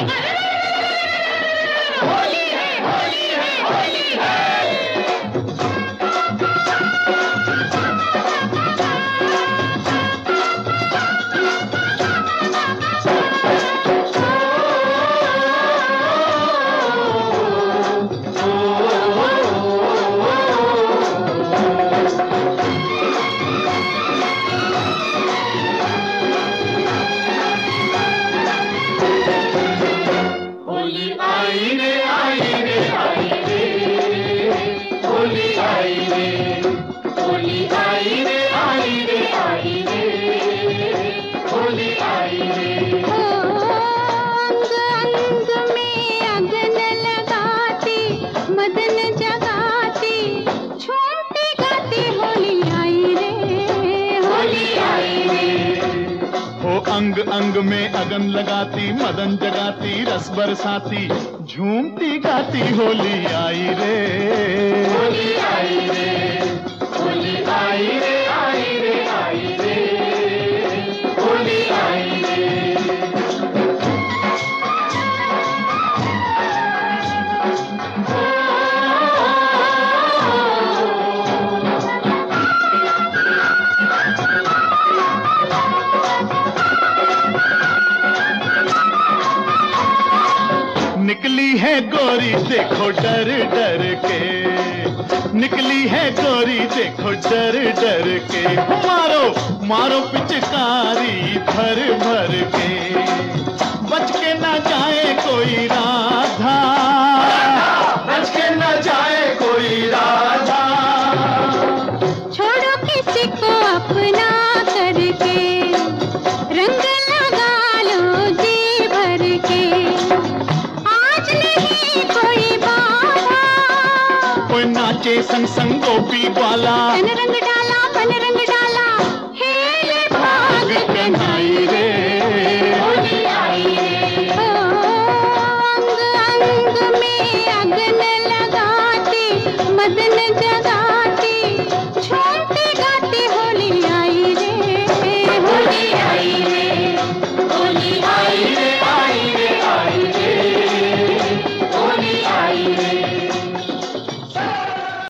होली है, होली है, होली है। होली आई रे, आई रे, आई रे, होली आई रे, होली आई रे, आई रे, आई रे, होली आई रे। अंग अंग में अगन लगाती, मदन जगाती, झूमती गाती होली आई रे, होली आई रे। हो अंग अंग में अगन लगाती, मदन जगाती, रस बरसाती, झूमती गाती होली आई रे, होली आई रे, होली आई रे, आई रे, आई रे, होली आई रे। निकली है गोरी देखो डर डर के, निकली है गोरी देखो डर डर के, मारो मारो पिचकारी भर भर के, बच के ना जाए कोई राधा, बच के न जाए कोई राधा। छोड़ो किसी को अपना करके, रंग लगा लो जी भर के, आज नहीं कोई बाधा। कोई नाचे संग संग गोपी वाला, तन रंग डाला, मन रंग डाला, हे भाग कन्हई रे।